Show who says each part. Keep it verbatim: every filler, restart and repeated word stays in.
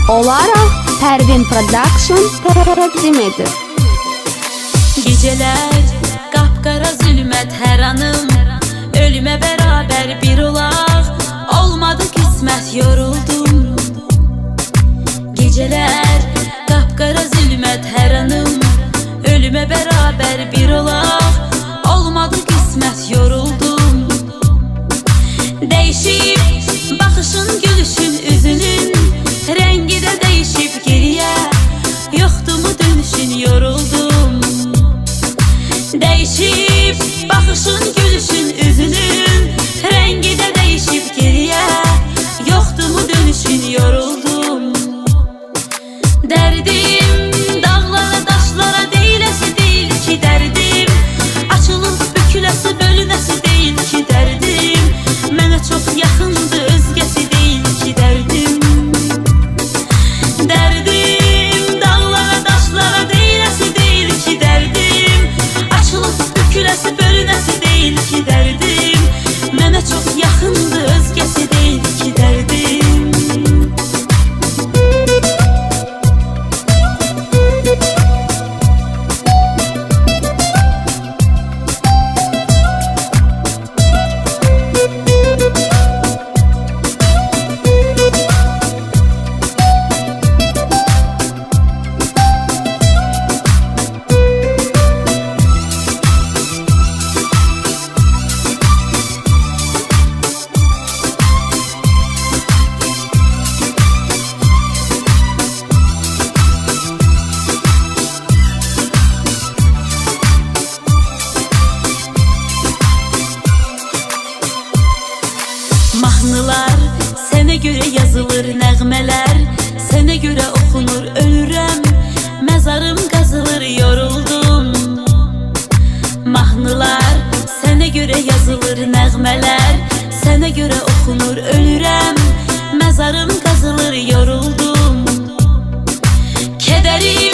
Speaker 1: olaraq Pərvin Production təqdim edir.
Speaker 2: Gecələr, qapqara zülmət hər anım, ölümə bərabər bir olaq, olmadı qismət, yoruldum. Gecələr, qapqara zülmət hər anım, ölümə bərabər bir olaq, olmadı qismət, yoruldum. Değişib baxışın, gülüşün, üzünün rəngi də değişib geriyə, yoxdur mu dönüşün, yoruldum. Değişib baxışın, gülüşün, üzünün rəngi də değişib geriyə, yoxdur mu dönüşün, yoruldum. Dərdim dağlara, daşlara deyiləsi deyil ki, dərdim açılıb büküləsi, bölünəsi deyil ki, dərdim mənə çox yaxındır, özgəsi deyil ki, dərdim. Dərdim dağlara, daşlara deyiləsi deyil ki, dərdim açılıb büküləsi, bölünəsi deyil ki, dərdim mənə çox yaxındır, özgəsi deyil ki, dərdim. Mahnılar sənə görə yazılır, nəğmələr sənə görə oxunur, ölürəm, məzarım qazılır, yoruldum. Mahnılar sənə görə yazılır, nəğmələr sənə görə oxunur, ölürəm, məzarım qazılır, yoruldum. Kədərim